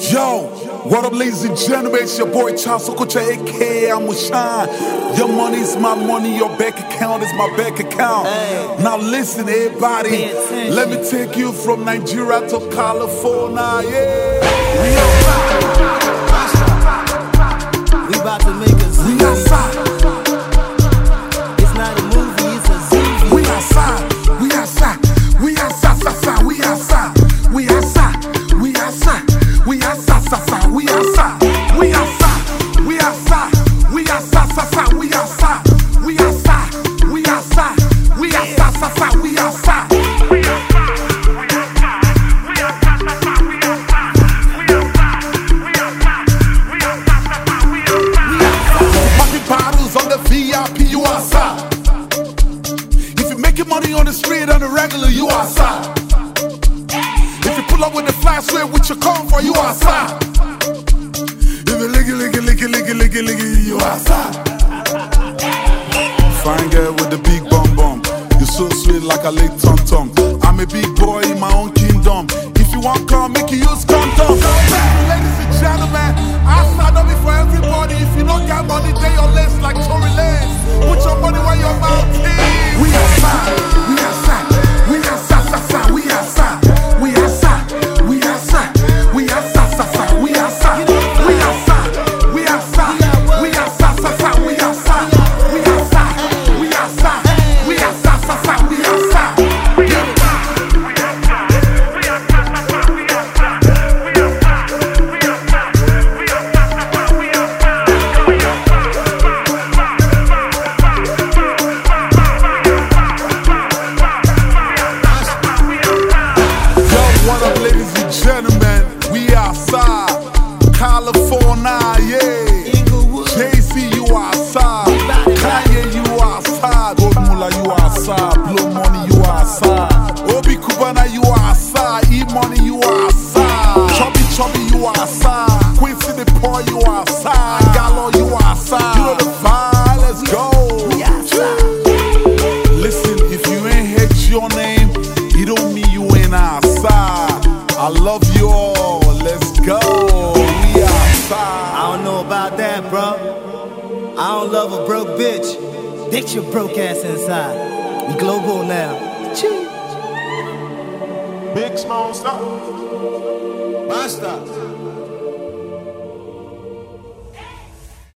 Yo, what up, ladies and gentlemen? It's your boy Charles Okocha, aka Amushan. Your money's my money, your bank account is my bank account. Hey. Now listen, everybody, let me take you from Nigeria to California. Yeah. We about to make a We outside. It's not a movie, it's a zombie. We outside. We outside. We outside. We outside. We outside. We outside. We outside. We outside. We outside. We outside. We outside. We outside. We outside. We outside. We outside. We outside. Popping bottles on the VIP, you outside. If you're making money on the street on the regular, you outside. If you pull up with the flash rate with your comfort, you outside. If you licky, you outside. Fine girl with the big bum bum, you so sweet like a late tom tom. I'm a big boy in my own kingdom. If you want come, make you use condom. Ladies and gentlemen, outside don't be for everybody. If you don't got money, they your legs like Tory Lanez. Put your money where your mouth is. We outside, we outside, we outside, we outside, we outside, we outside, we outside, we outside, we outside, we outside, we outside, we outside, we outside, we outside, we outside, we outside. What up, ladies and gentlemen? We outside, California, yeah. JC, you outside. Kanye, you outside. Gold Mula, you outside. Blow Money, you outside. Obi Kubana, you outside. E-Money, you outside. Chubby, you outside. Quincy the Poor, you outside. Gallo, you outside. You know the vibe, let's go. Listen, if you ain't hit your name, it don't mean you ain't outside. I love you all. Let's go. We outside. I don't know about that, bro. I don't love a broke bitch. Ditch your broke ass inside. We global now. Chee. Big Small Stop. Basta.